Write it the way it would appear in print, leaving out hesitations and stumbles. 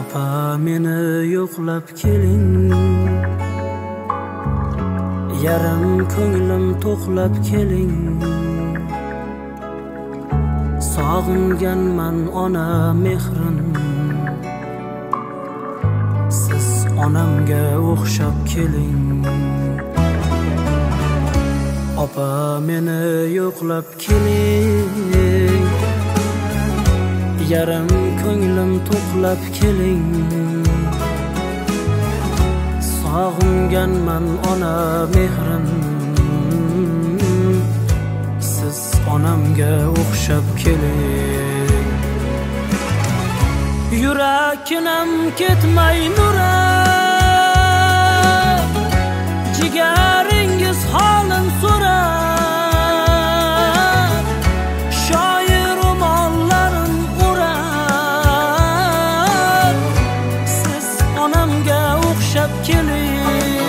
Opa meni yo'qlab keling, yarim ko'nglim to'qlab keling. Sog'inganman ona mehrin, siz onamga o'xshab keling. Opa meni yo'qlab keling, yarim ko'nglim to'qlab keling. Sog'inganman ona mehrin, siz onamga o'xshab keling. Yuraginam ketmay nurab, jigaringiz holin so'rab, shoir ro'mollarim o'rab, siz onamga o'xshab keling.